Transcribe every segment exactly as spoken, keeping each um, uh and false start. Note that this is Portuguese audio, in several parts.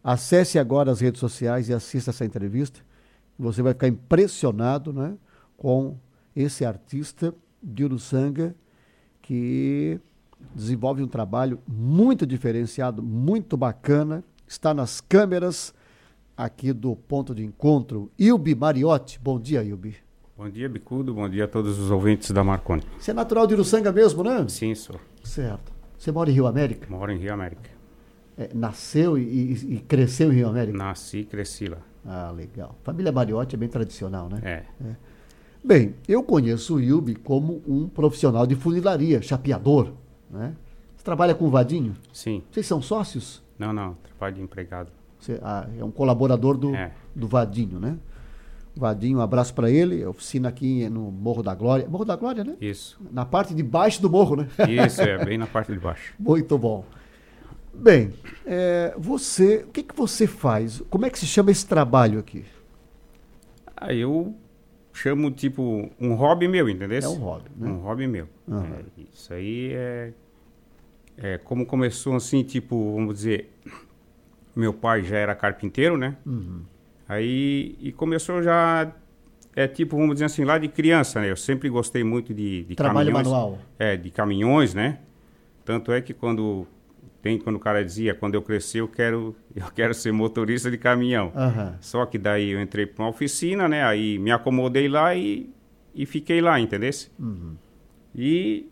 Acesse agora as redes sociais e assista essa entrevista. Você vai ficar impressionado, né, com esse artista de Uruçanga que desenvolve um trabalho muito diferenciado, muito bacana. Está nas câmeras aqui do Ponto de Encontro. Ilbi Mariotti. Bom dia, Ilbi. Bom dia, Bicudo. Bom dia a todos os ouvintes da Marconi. Você é natural de Uruçanga mesmo, né? Sim, sou. Certo. Você mora em Rio América? Moro em Rio América. É, nasceu e, e- e cresceu em Rio América? Nasci e cresci lá. Ah, legal. Família Mariotti é bem tradicional, né? É. Bem, eu conheço o Ilbi como um profissional de funilaria, chapeador, né? Você trabalha com o Vadinho? Sim. Vocês são sócios? Não, não. Trabalho de empregado. Você ah, é um colaborador do, É. do Vadinho, né? Vadinho, um abraço para ele. Oficina aqui no Morro da Glória. Morro da Glória, né? Isso. Na parte de baixo do morro, né? Isso, é bem na parte de baixo. Muito bom. Bem, é, você, o que, que você faz? Como é que se chama esse trabalho aqui? Ah, eu chamo, tipo, um hobby meu, entendeu? É um hobby, né? Um hobby meu. Aham. É, isso aí é... É como começou assim, tipo, vamos dizer... Meu pai já era carpinteiro, né? Uhum. Aí, e começou já... É tipo, vamos dizer assim, lá de criança, né? Eu sempre gostei muito de, de Trabalho caminhões. manual. É, de caminhões, né? Tanto é que quando... Tem quando o cara dizia, quando eu crescer eu quero, eu quero ser motorista de caminhão. Aham. Só que daí eu entrei para uma oficina, né? Aí me acomodei lá e, e fiquei lá, entendeu? Uhum. E,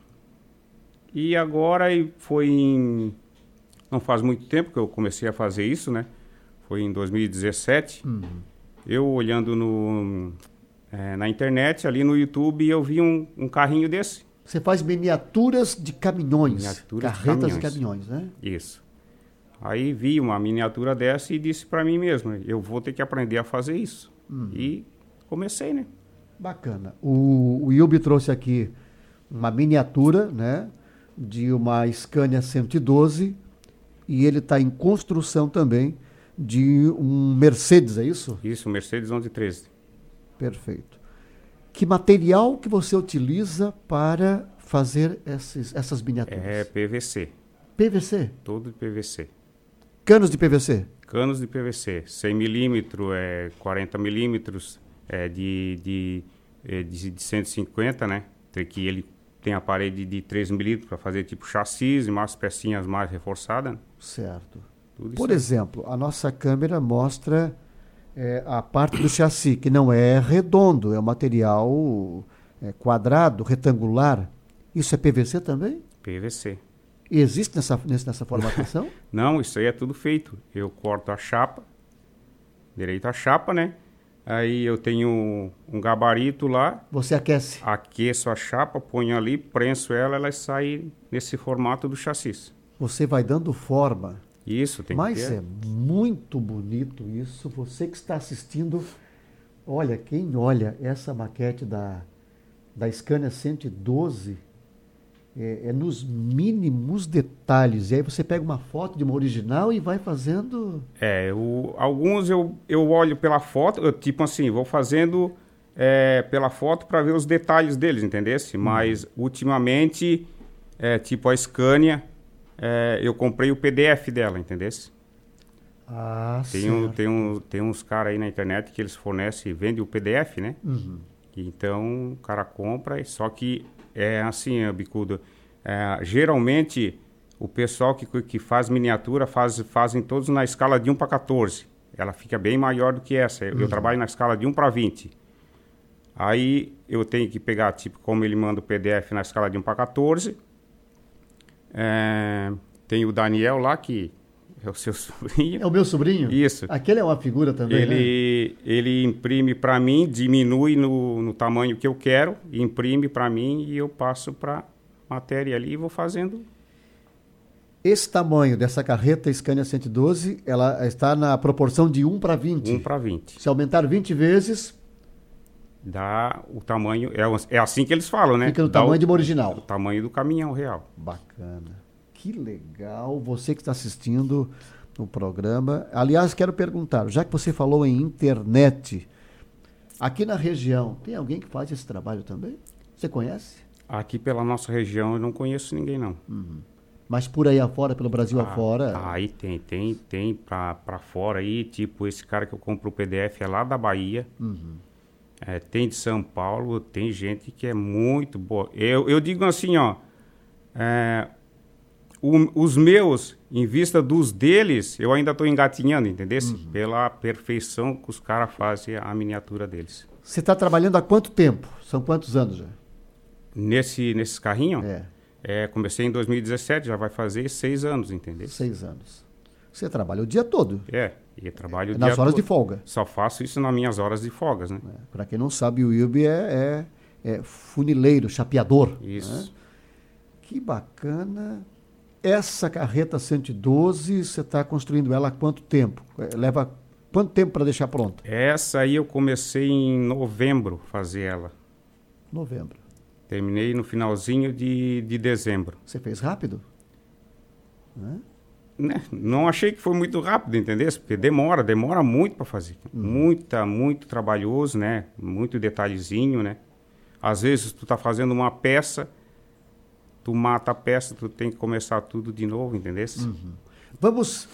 e agora e foi em... Não faz muito tempo que eu comecei a fazer isso, né? Foi em dois mil e dezessete. Uhum. Eu olhando no, é, na internet, ali no YouTube, eu vi um, um carrinho desse. Você faz miniaturas de caminhões, Miniaturas de carretas de caminhões. caminhões, né? Isso. Aí vi uma miniatura dessa e disse para mim mesmo, eu vou ter que aprender a fazer isso. E comecei, né? Bacana. O, o Ilbi trouxe aqui uma miniatura, né, de uma Scania cento e doze e ele está em construção também de um Mercedes, é isso? Isso, Mercedes onze treze. Perfeito. Que material que você utiliza para fazer esses, essas miniaturas? É P V C, P V C? todo de P V C. Canos de P V C? Canos de P V C, cem milímetros, é, quarenta milímetros, é, de, de, é, de, de cento e cinquenta, né? Tem que ele tem a parede de três milímetros para fazer tipo chassis e mais pecinhas mais reforçadas. Né? Certo. Tudo Por isso aí. exemplo, a nossa câmera mostra é, a parte do chassi, que não é redondo, é um material é, quadrado, retangular. Isso é P V C também? P V C. E existe nessa, nesse- nessa formatação? Não, isso aí é tudo feito. Eu corto a chapa, direito a chapa, né? Aí eu tenho um, um gabarito lá, Você aquece. aqueço a chapa, ponho ali, prenso ela, ela sai nesse formato do chassi. Você vai dando forma. Isso, tem Mas que ter. é muito bonito isso. Você que está assistindo, olha, quem olha essa maquete da, da Scania cento e doze, é, é nos mínimos detalhes. E aí você pega uma foto de uma original e vai fazendo... É, o, alguns eu, eu olho pela foto, eu, tipo assim, vou fazendo é, pela foto para ver os detalhes deles, entendesse? Mas ultimamente, é, tipo a Scania, é, eu comprei o P D F dela, entendesse? Ah, Tem, um, certo. tem, um, tem uns caras aí na internet que eles fornecem e vendem o P D F, né? Uhum. Então o cara compra, só que é assim, é, Bicudo, é, geralmente o pessoal que, que faz miniatura faz, fazem todos na escala de um para quatorze. Ela fica bem maior do que essa. Eu, eu trabalho na escala de um para vinte. Aí eu tenho que pegar, tipo, como ele manda o P D F na escala de um para quatorze. É, tem o Daniel lá, que é o seu sobrinho. É o meu sobrinho? Isso. Aquele é uma figura também, né? Ele, ele imprime para mim, diminui no, no tamanho que eu quero, imprime para mim e eu passo para matéria ali e vou fazendo. Esse tamanho dessa carreta Scania cento e doze, ela está na proporção de um para vinte. um para vinte. Se aumentar vinte vezes, Dá o tamanho, é, é assim que eles falam, né? fica no Dá tamanho o, de uma o original. tamanho do caminhão real. Bacana. Que legal. Você que está assistindo o programa. Aliás, quero perguntar, já que você falou em internet, aqui na região, tem alguém que faz esse trabalho também? Você conhece? Aqui pela nossa região eu não conheço ninguém, não. Uhum. Mas por aí afora, pelo Brasil ah, afora... Ah, aí tem, tem, tem pra, pra fora aí, tipo, esse cara que eu compro o P D F é lá da Bahia. Uhum. É, tem de São Paulo, tem gente que é muito boa. Eu, eu digo assim, ó, é, o, os meus, em vista dos deles, eu ainda estou engatinhando, entendeu? Uhum. Pela perfeição que os caras fazem a miniatura deles. Você está trabalhando há quanto tempo? São quantos anos já? Nesse, nesses carrinhos? É. É, comecei em dois mil e dezessete, já vai fazer seis anos, entendeu? Seis anos. Você trabalha o dia todo? É, e trabalho o Nas dia horas todo. de folga? Só faço isso nas minhas horas de folgas, né? É. Para quem não sabe, o Wilby é, é, é funileiro, chapeador. Isso. Né? Que bacana. Essa carreta cento e doze, você está construindo ela há quanto tempo? Leva quanto tempo para deixar pronta? Essa aí eu comecei em novembro fazer ela. Novembro. Terminei no finalzinho de, de dezembro. Você fez rápido? Né? Né? Não achei que foi muito rápido, entendeu? Porque demora, demora muito para fazer. Hum. Muita, muito trabalhoso, né? Muito detalhezinho, né? Às vezes tu tá fazendo uma peça, tu mata a peça, tu tem que começar tudo de novo, entendeu? Uhum. Vamos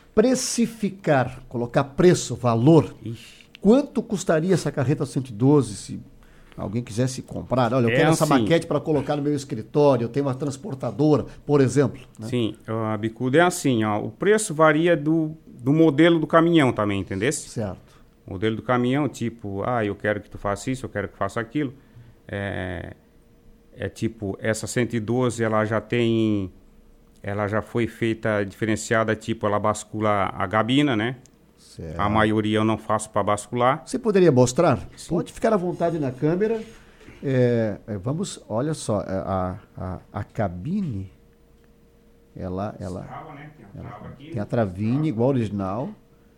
precificar, colocar preço, valor. Ixi. Quanto custaria essa carreta cento e doze se alguém quisesse comprar? Olha, eu é quero assim, essa maquete para colocar no meu escritório, eu tenho uma transportadora, por exemplo. Né? Sim, a bicuda é assim, ó, o preço varia do, do modelo do caminhão também, entendeu? Certo. O modelo do caminhão, tipo, ah, eu quero que tu faça isso, eu quero que faça aquilo. É, é tipo, essa cento e doze, ela já tem, ela já foi feita diferenciada, tipo, ela bascula a gabina, né? Certo. A maioria eu não faço para bascular. Você poderia mostrar? Sim. Pode ficar à vontade na câmera. É, é, vamos, olha só, a, a, a cabine, ela, ela, trava, né? Tem, a ela aqui, tem a travinha igual ao original.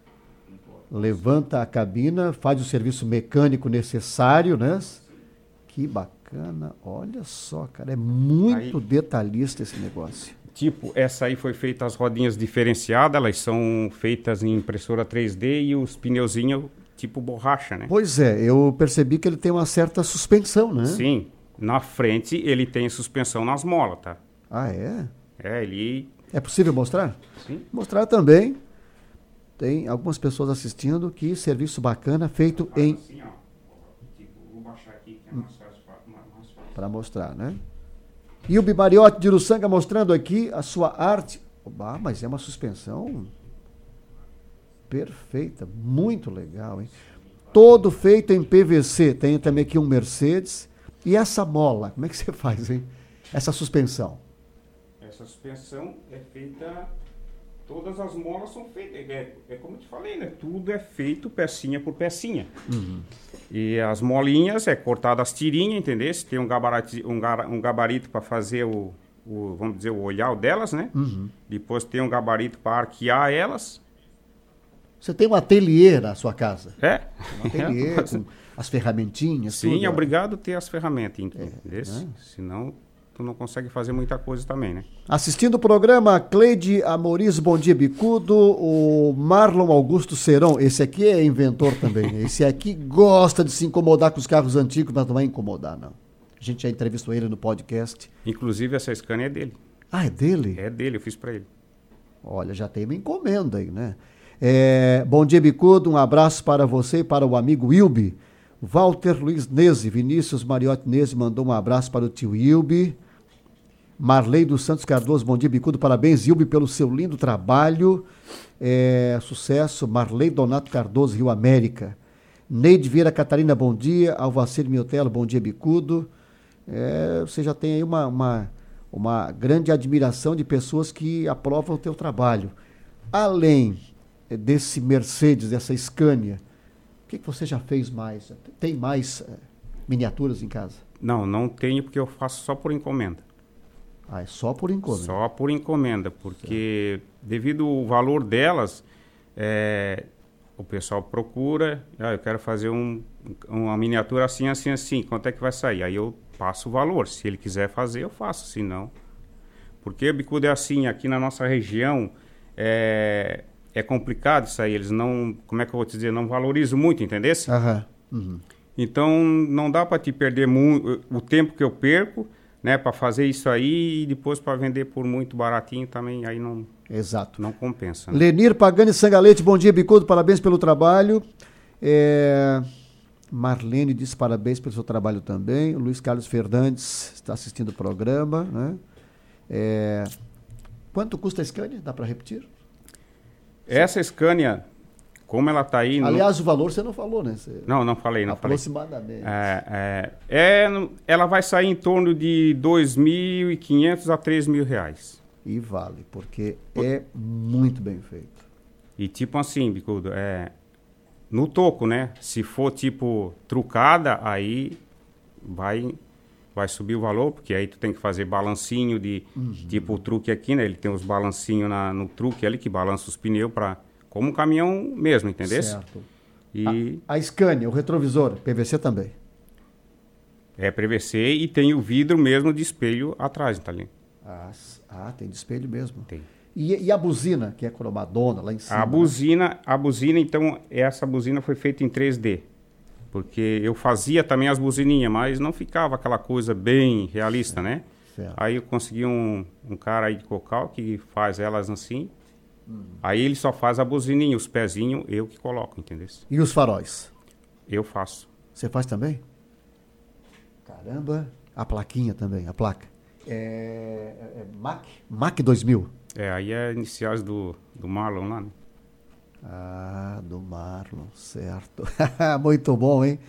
Levanta a cabina, faz o serviço mecânico necessário, né? Que bacana, olha só, cara, é muito aí, detalhista esse negócio. Tipo, essa aí foi feita as rodinhas diferenciadas, elas são feitas em impressora três D e os pneuzinhos tipo borracha, né? Pois é, eu percebi que ele tem uma certa suspensão, né? Sim, na frente ele tem suspensão nas molas, tá? Ah, é? É, ele... É possível mostrar? Sim. Mostrar também. Tem algumas pessoas assistindo, que serviço bacana, feito Faz em... assim, ó. Tipo, vou baixar aqui que é mais fácil para mostrar, né? E o Bimariotti de Uruçanga mostrando aqui a sua arte. Oba, mas é uma suspensão perfeita, muito legal, hein? Todo feito em P V C. Tem também aqui um Mercedes. E essa mola, como é que você faz, hein? Essa suspensão. Essa suspensão é feita... Todas as molas são feitas, é, é como eu te falei, né? Tudo é feito pecinha por pecinha. Uhum. E as molinhas é cortada as tirinhas, entendeu? Tem um gabarito, um, um gabarito para fazer o, o, vamos dizer, o olhar delas, né? Uhum. Depois tem um gabarito para arquear elas. Você tem um ateliê na sua casa? É. Um ateliê é. com as ferramentinhas. Sim, tudo, é obrigado a ter as ferramentas, entendeu? É, né? Senão... tu não consegue fazer muita coisa também, né? Assistindo o programa, Cleide Amoriz, bom dia, Bicudo. O Marlon Augusto Seron, esse aqui é inventor também. Esse aqui gosta de se incomodar com os carros antigos, mas não vai incomodar, não. A gente já entrevistou ele no podcast. Inclusive, essa Scania é dele. Ah, é dele? É dele, eu fiz pra ele. Olha, já tem uma encomenda aí, né? É, bom dia, Bicudo. Um abraço para você e para o amigo Wilby. Walter Luiz Nese, Vinícius Mariotti Nese mandou um abraço para o tio Ilbi. Marley dos Santos Cardoso, bom dia, Bicudo, parabéns, Ilbi, pelo seu lindo trabalho. É, sucesso, Marley Donato Cardoso, Rio América. Neide Vieira Catarina, bom dia. Alvacir Miotelo, bom dia, Bicudo. É, você já tem aí uma, uma, uma grande admiração de pessoas que aprovam o teu trabalho. Além desse Mercedes, dessa Scania, o que, que você já fez mais? Tem mais uh, miniaturas em casa? Não, não tenho, porque eu faço só por encomenda. Ah, é só por encomenda? Só por encomenda, porque certo. Devido ao valor delas, é, o pessoal procura, ah, eu quero fazer um, uma miniatura assim, assim, assim, quanto é que vai sair? Aí eu passo o valor, se ele quiser fazer, eu faço, se não... Porque o bicudo é assim, aqui na nossa região, é... é complicado isso aí, eles não, como é que eu vou te dizer, não valorizam muito, entendeu? Aham. Uhum. Então, não dá para te perder muito o tempo que eu perco né, para fazer isso aí e depois para vender por muito baratinho também, aí não, Exato. não compensa. Né? Lenir Pagani Sangalete, bom dia, Bicudo, parabéns pelo trabalho. É... Marlene diz parabéns pelo seu trabalho também. O Luiz Carlos Fernandes está assistindo o programa, né? É... Quanto custa a Scania? Dá para repetir? Essa Scania, como ela está aí... Aliás, no... o valor você não falou, né? Você... Não, não falei, não Aproximadamente. falei. É, é, é, ela vai sair em torno de dois mil e quinhentos a três mil reais. E vale, porque é muito bem feito. E tipo assim, Bicudo, é... No toco, né? Se for tipo trucada, aí vai, vai subir o valor, porque aí tu tem que fazer balancinho de uhum. tipo o truque aqui, né? Ele tem os balancinhos na, no truque ali que balança os pneus para como um caminhão mesmo, entendeu? Certo. E a, a Scania, o retrovisor, P V C também. É P V C e tem o vidro mesmo de espelho atrás, tá ali? Ah, ah tem de espelho mesmo. Tem. E, e a buzina, que é cromadona, lá em cima? A buzina, né? a buzina, então, essa buzina foi feita em três D. Porque eu fazia também as buzininhas, mas não ficava aquela coisa bem realista, certo, né? Certo. Aí eu consegui um, um cara aí de Cocal que faz elas assim. Hum. Aí ele só faz a buzininha, os pezinhos, eu que coloco, entendeu? E os faróis? Eu faço. Você faz também? Caramba, a plaquinha também, a placa. É, é, é Mac, Mac dois mil. É, aí é iniciais do, do Marlon lá, né? Ah, do Marlon, certo. Muito bom, hein?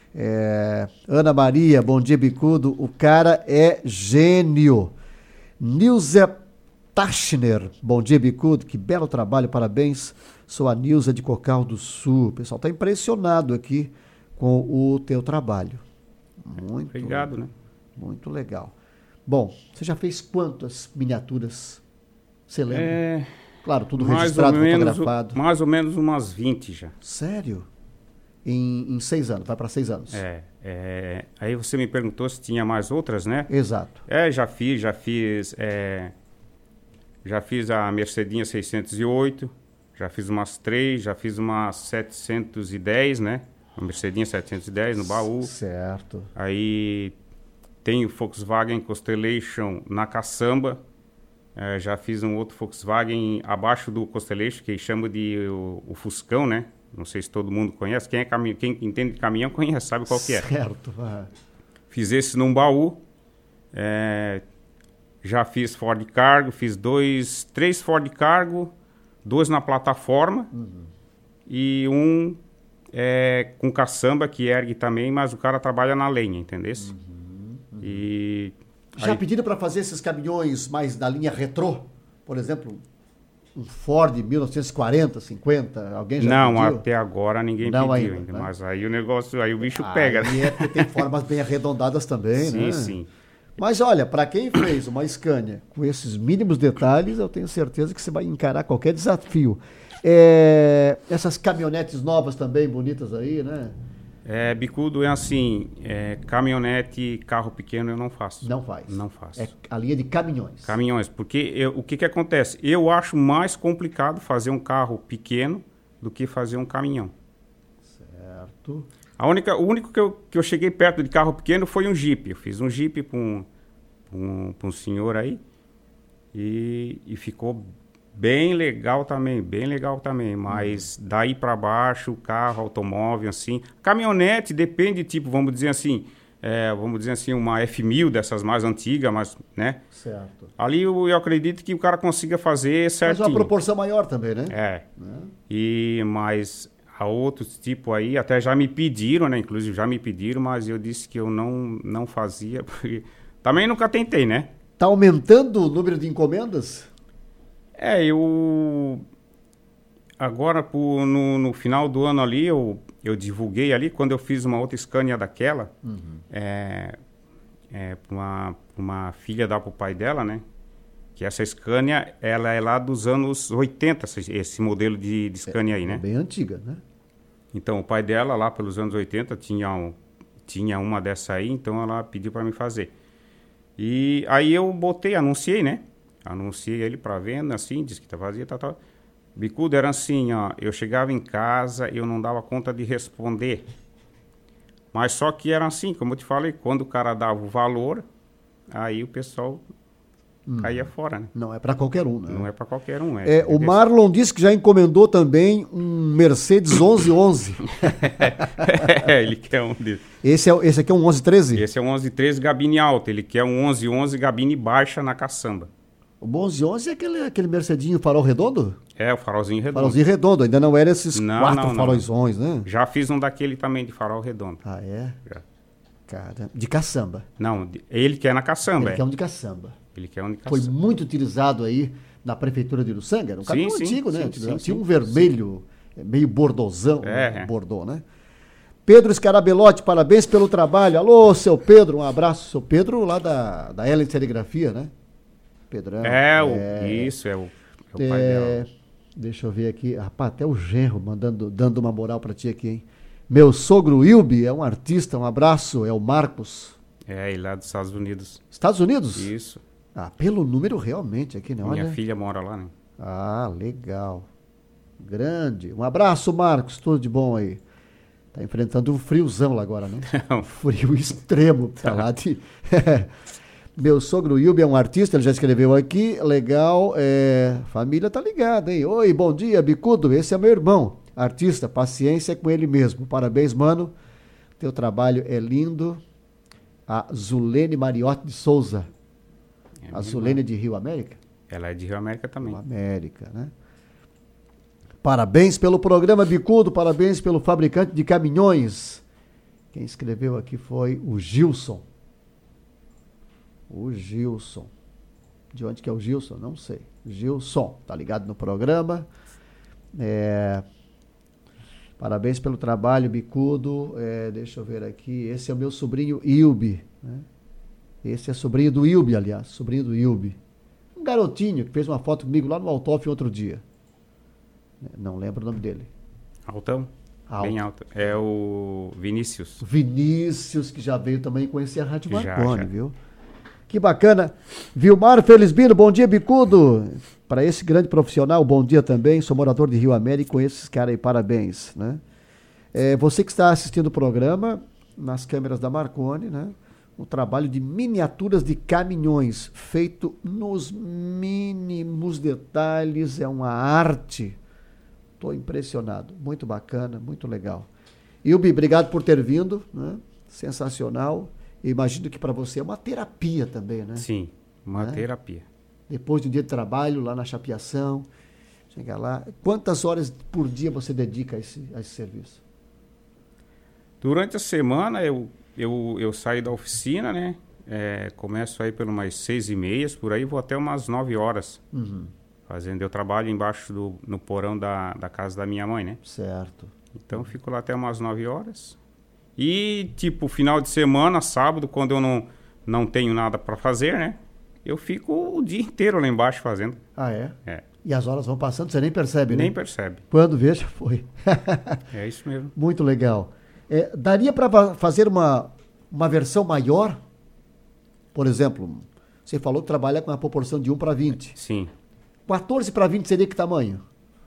É, Ana Maria, bom dia, Bicudo. O cara é gênio. Nilza Tachner, bom dia, Bicudo. Que belo trabalho, parabéns. Sou a Nilza de Cocal do Sul. O pessoal está impressionado aqui com o teu trabalho. Muito Obrigado, né? Muito legal. Bom, você já fez quantas miniaturas? Você lembra? É, claro, tudo mais registrado, ou menos, fotografado. Mais ou menos umas vinte já. Sério? Em, em seis anos, vai para seis anos. É, é, aí você me perguntou se tinha mais outras, né? Exato. É, já fiz, já fiz, é, já fiz a Mercedinha seiscentos e oito, já fiz umas três, já fiz uma setecentos e dez, né? Uma Mercedinha setecentos e dez no baú. Certo. Aí tem o Volkswagen Constellation na caçamba. É, já fiz um outro Volkswagen abaixo do Constellation, que chama de o, o Fuscão, né? Não sei se todo mundo conhece. Quem, é cami- quem entende de caminhão conhece, sabe qual que é. Certo. Ah. Fiz esse num baú. É, já fiz Ford Cargo, fiz dois, três Ford Cargo, dois na plataforma uhum. e um é, com caçamba que ergue também, mas o cara trabalha na lenha, entendeu? Uhum, uhum. E... Já aí... pediram para fazer esses caminhões mais da linha retrô? Por exemplo, um Ford mil novecentos e quarenta, cinquenta? Alguém já Não, pediu? até agora ninguém Não pediu ainda, ainda. né? Mas aí o negócio, aí o bicho aí pega. Né? É porque tem formas bem arredondadas também, sim, né? Sim, sim. Mas olha, para quem fez uma Scania com esses mínimos detalhes, eu tenho certeza que você vai encarar qualquer desafio. É, essas caminhonetes novas também, bonitas aí, né? É, Bicudo é assim, é, caminhonete, carro pequeno eu não faço. Não faz? Não faço. É a linha de caminhões. Caminhões, porque eu, o que que acontece? Eu acho mais complicado fazer um carro pequeno do que fazer um caminhão. Certo. A única, o único que eu, que eu cheguei perto de carro pequeno foi um Jeep. Eu fiz um Jeep para um, um, um senhor aí e, e ficou bem legal também, bem legal também. Mas uhum. daí para baixo, carro, automóvel, assim. Caminhonete depende, tipo, vamos dizer assim, é, vamos dizer assim, uma F mil dessas mais antigas, mas, né? Certo. Ali eu, eu acredito que o cara consiga fazer certinho. Mas uma proporção maior também, né? É. Né? E, mas a outros tipo aí, até já me pediram, né? Inclusive já me pediram, mas eu disse que eu não, não fazia, porque também nunca tentei, né? Tá aumentando o número de encomendas? É, eu... Agora, por, no, no final do ano ali, eu, eu divulguei ali, quando eu fiz uma outra Scania daquela, uhum. é, é, para uma, uma filha dar pro pai dela, né? Que essa Scania, ela é lá dos anos oitenta, esse, esse modelo de, de Scania aí, é, né? É bem antiga, né? Então, o pai dela, lá pelos anos oitenta, tinha, um, tinha uma dessa aí, então ela pediu para mim fazer. E aí eu botei, anunciei, né? Anunciei ele para venda, assim, disse que tá vazia, tal, tal. Bicudo era assim, ó, eu chegava em casa, eu não dava conta de responder. Mas só que era assim, como eu te falei, quando o cara dava o valor, aí o pessoal hum. caía fora, né? Não é para qualquer um, né? Não é para qualquer um. É, é, o Marlon disse que já encomendou também um Mercedes onze onze. É, ele quer um desse. Esse, é, esse aqui é um onze treze? Esse é um onze treze gabine alta, ele quer um onze onze gabine baixa na caçamba. O onze onze é aquele, aquele Mercedinho farol redondo? É, o farolzinho redondo. Farolzinho redondo, ainda não era esses não, quatro não, faróisões, né? Já fiz um daquele também de farol redondo. Ah, é? Já. Cara, de caçamba. Não, ele quer na caçamba. Ele é. quer um de caçamba. Ele quer um de caçamba. Foi muito utilizado aí na prefeitura de Uruçanga. Era um caminhão sim, antigo, sim, né? Sim, Tinha sim, um sim, vermelho, sim. meio bordozão. É, né? é. Bordô, né? Pedro Scarabelotti, parabéns pelo trabalho. Alô, seu Pedro, um abraço. Seu Pedro lá da, da Ellen Serigrafia, né? Pedrão. É, o, é, isso, é o, é o pai é, dela. Deixa eu ver aqui. Rapaz, até o genro mandando, dando uma moral pra ti aqui, hein? Meu sogro Ilbi é um artista, um abraço, é o Marcos. É, ele lá dos Estados Unidos. Estados Unidos? Isso. Ah, pelo número realmente aqui, né? Minha Olha. filha mora lá, né? Ah, legal. Grande. Um abraço, Marcos, tudo de bom aí. Tá enfrentando um friozão lá agora, né? Um frio extremo pra lá de... Meu sogro Ilbi é um artista, ele já escreveu aqui, legal, é, família tá ligada, hein? Oi, bom dia, Bicudo, esse é meu irmão, artista, paciência com ele mesmo, parabéns, mano, teu trabalho é lindo. A Zulene Mariotti de Souza, é a Zulene de Rio América? Ela é de Rio América também. Rio América, né? Parabéns pelo programa, Bicudo, parabéns pelo fabricante de caminhões. Quem escreveu aqui foi o Gilson. O Gilson. De onde que é o Gilson? Não sei. Gilson, tá ligado no programa. É... Parabéns pelo trabalho, Bicudo. É, deixa eu ver aqui. Esse é o meu sobrinho Ilbi. Né? Esse é sobrinho do Ilbi, aliás. Sobrinho do Ilbi. Um garotinho que fez uma foto comigo lá no Altoff outro dia. Não lembro o nome dele. Altão? Alto. Bem alto. É o Vinícius. Vinícius, que já veio também conhecer a Rádio Marconi, já. viu? Que bacana. Vilmar Felizbino, bom dia, Bicudo. Para esse grande profissional, bom dia também. Sou morador de Rio América, conheço esses caras aí, parabéns. Né? É, você que está assistindo o programa, nas câmeras da Marconi, né? Um trabalho de miniaturas de caminhões, feito nos mínimos detalhes, é uma arte. Estou impressionado, muito bacana, muito legal. Ilbi, obrigado por ter vindo, né? Sensacional. Imagino que para você é uma terapia também, né? Sim, uma né? terapia. Depois de um dia de trabalho lá na chapeação, chega lá. Quantas horas por dia você dedica a esse, a esse serviço? Durante a semana eu, eu, eu saio da oficina, né? É, começo aí pelas umas seis e meia, por aí vou até umas nove horas. Uhum. Fazendo, eu trabalho embaixo do no porão da, da casa da minha mãe, né? Certo. Então fico lá até umas nove horas. E, tipo, final de semana, sábado, quando eu não, não tenho nada para fazer, né? Eu fico o dia inteiro lá embaixo fazendo. Ah, é? É. E as horas vão passando, você nem percebe, né? Nem percebe. Quando vê, já foi. É isso mesmo. Muito legal. É, daria para fazer uma, uma versão maior? Por exemplo, você falou que trabalha com a proporção de um para vinte. Sim. quatorze para vinte seria que tamanho?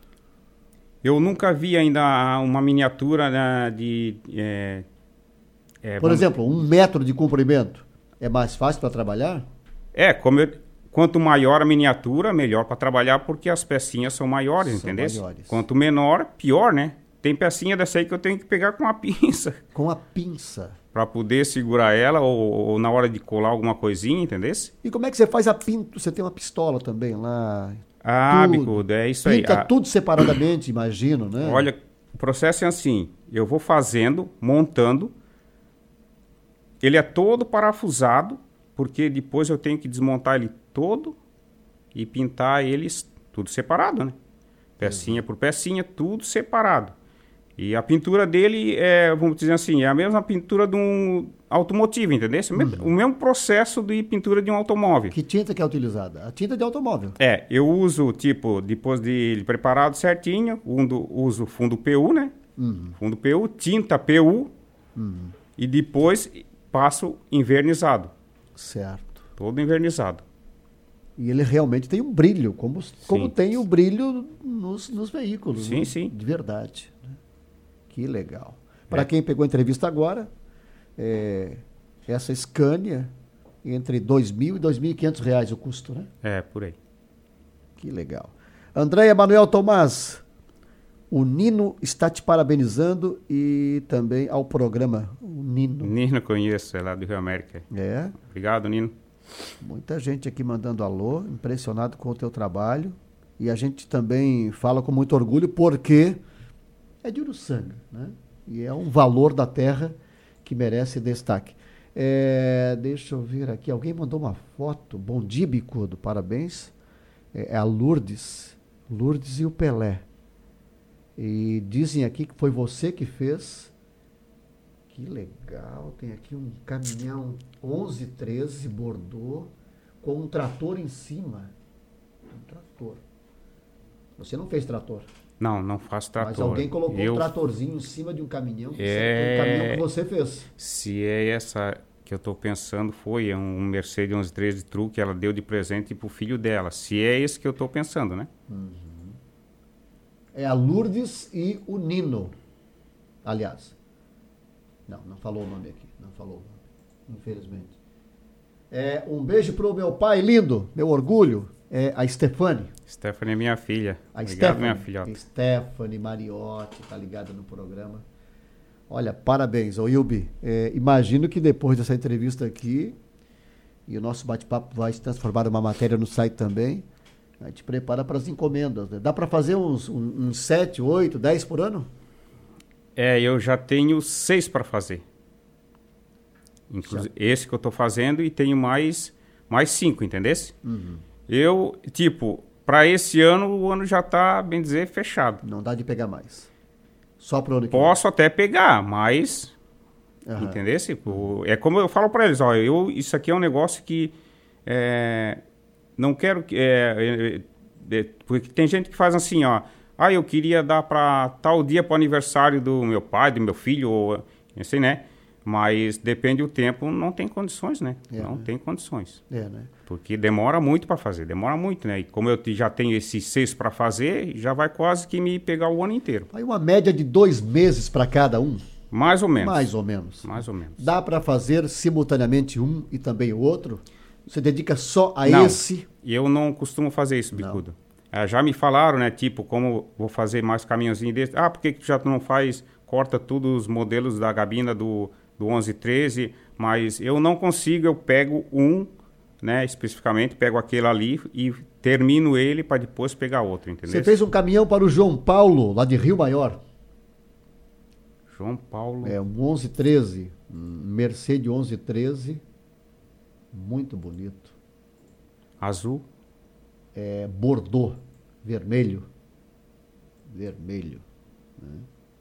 Eu nunca vi ainda uma miniatura, né, de... É, é, Por vamos... exemplo, um metro de comprimento é mais fácil para trabalhar? É, como eu, quanto maior a miniatura, melhor para trabalhar, porque as pecinhas são maiores, São entendeu? maiores. Quanto menor, pior, né? Tem pecinha dessa aí que eu tenho que pegar com a pinça. Com a pinça. Para poder segurar ela ou, ou na hora de colar alguma coisinha, entendeu? E como é que você faz a pinta? Você tem uma pistola também lá? Ah, tudo. Bicudo, é isso Pinta aí. Ah, tudo separadamente, imagino, né? olha, o processo é assim, eu vou fazendo, montando, ele é todo parafusado, porque depois eu tenho que desmontar ele todo e pintar eles tudo separado, né? Pecinha por pecinha, tudo separado. E a pintura dele é, vamos dizer assim, é a mesma pintura de um automotivo, entendeu? Uhum. O mesmo processo de pintura de um automóvel. Que tinta que é utilizada? A tinta de automóvel. É, eu uso, tipo, depois de preparado certinho, uso fundo P U, né? Uhum. Fundo P U, tinta P U, uhum. e depois passo invernizado. Certo. Todo invernizado. E ele realmente tem um brilho, como, como tem o brilho nos, nos veículos. Sim, né? sim. De verdade. Né? Que legal. Para É. quem pegou a entrevista agora, é, essa Scania entre dois mil e dois mil e quinhentos reais o custo, né? É, por aí. Que legal. Andréia Manuel Tomás, o Nino está te parabenizando e também ao programa, o Nino. Nino conheço, é lá do Rio América. É. Obrigado, Nino. Muita gente aqui mandando alô, impressionado com o teu trabalho. E a gente também fala com muito orgulho porque é de Uruçanga, né? E é um valor da terra que merece destaque. É, deixa eu ver aqui, alguém mandou uma foto. Bom dia, Bicudo, parabéns. É, é a Lourdes, Lourdes e o Pelé. E dizem aqui que foi você que fez. Que legal, tem aqui um caminhão onze treze Bordeaux com um trator em cima. Um trator. Você não fez trator? Não, não faço trator. Mas alguém colocou eu... um tratorzinho em cima de um caminhão. É... Um caminhão que você fez. Se é essa que eu estou pensando, foi um Mercedes onze treze truque, ela deu de presente para o filho dela. Se é esse que eu estou pensando, né? Uhum. É a Lourdes e o Nino. Aliás. Não, não falou o nome aqui. Não falou o nome. Infelizmente. É, um beijo pro meu pai lindo, meu orgulho. É a Stefane. Stephanie é minha filha. A Obrigado, Stephanie, minha filhota. Stephanie Mariotti, tá ligada no programa. Olha, parabéns, ô Ilbi. É, imagino que depois dessa entrevista aqui, e o nosso bate-papo vai se transformar em uma matéria no site também, a gente prepara para as encomendas. Né? Dá para fazer uns, uns sete, oito, dez por ano? É, eu já tenho seis para fazer. Inclusive, esse que eu estou fazendo e tenho mais, mais cinco, entendesse? Uhum. Eu, tipo, para esse ano, o ano já está, bem dizer, fechado. Não dá de pegar mais. Só para o ano que Posso até pegar, mas, uhum. entendesse? É como eu falo para eles, ó, eu, isso aqui é um negócio que é, não quero... É, é, é, porque tem gente que faz assim, ó, ah, eu queria dar para tal dia para o aniversário do meu pai, do meu filho, ou assim, né? Mas depende do tempo, não tem condições, né? É, não né? tem condições. É, né? Porque demora muito para fazer, demora muito, né? E como eu já tenho esses seis para fazer, já vai quase que me pegar o ano inteiro. Aí uma média de dois meses para cada um? Mais ou menos. Mais ou menos. Mais ou menos. Dá para fazer simultaneamente um e também o outro? Você dedica só a não, esse? Eu não costumo fazer isso, Bicudo. É, já me falaram, né? Tipo, como vou fazer mais caminhãozinho desse. Ah, por que que já não faz, corta tudo os modelos da gabina do... do onze treze, mas eu não consigo, eu pego um, né, especificamente, pego aquele ali e termino ele para depois pegar outro, entendeu? Você fez um caminhão para o João Paulo, lá de Rio Maior. João Paulo... É, um onze treze, um Mercedes onze treze, muito bonito. Azul? É, Bordeaux, vermelho. Vermelho. Né?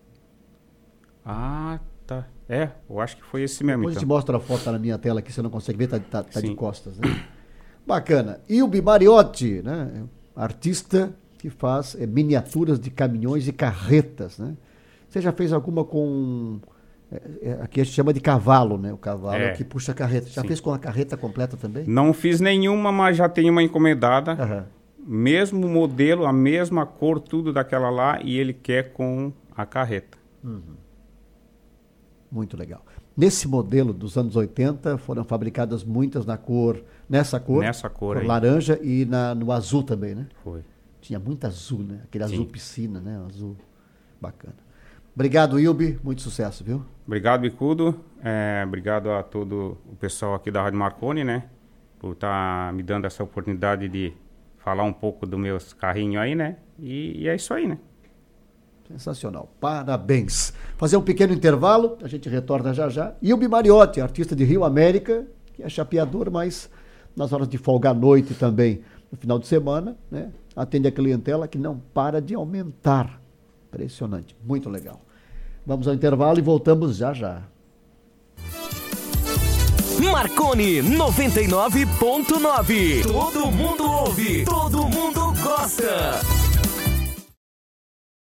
Ah, tá. É, eu acho que foi esse mesmo. Depois então. a gente mostra a foto tá na minha tela aqui, você não consegue ver, tá, tá, tá de costas, né? Bacana. Ilbi Mariotti, né? Artista que faz é, miniaturas de caminhões e carretas, né? Você já fez alguma com... É, é, aqui a gente chama de cavalo, né? O cavalo é. que puxa a carreta. Já Sim. fez com a carreta completa também? Não fiz nenhuma, mas já tenho uma encomendada. Uhum. Mesmo modelo, a mesma cor, tudo daquela lá, e ele quer com a carreta. Uhum. Muito legal. Nesse modelo dos anos oitenta, foram fabricadas muitas na cor, nessa cor, nessa cor, cor aí. laranja e na, no azul também, né? Foi. Tinha muito azul, né? Aquele Sim. azul piscina, né? Azul bacana. Obrigado, Ilbi. Muito sucesso, viu? Obrigado, Bicudo. É, obrigado a todo o pessoal aqui da Rádio Marconi, né? Por estar tá me dando essa oportunidade de falar um pouco dos meus carrinhos aí, né? E, e é isso aí, né? Sensacional. Parabéns. Fazer um pequeno intervalo, a gente retorna já já. Ilbi Mariotti, artista de Rio América, que é chapeador, mas nas horas de folga à noite também, no final de semana, né? Atende a clientela que não para de aumentar. Impressionante, muito legal. Vamos ao intervalo e voltamos já já. Marconi noventa e nove ponto nove. Todo mundo ouve, todo mundo gosta.